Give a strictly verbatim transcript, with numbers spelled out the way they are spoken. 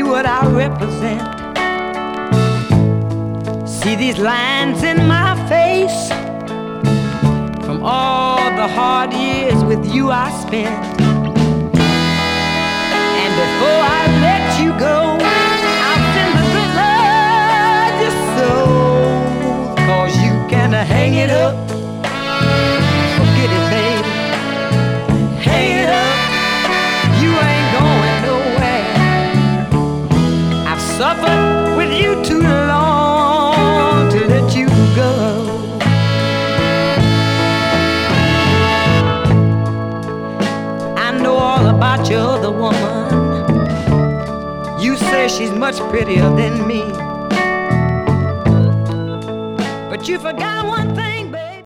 what I represent. See these lines in my face from all the hard years with you I spent. And before I let you go, I'll send the good Lord your soul, 'cause you can hang it up, forget it, baby. Hang it up, you ain't going nowhere. I've suffered with you too long to let you go. I know all about your other woman. You say she's much prettier than me, but you forgot one thing.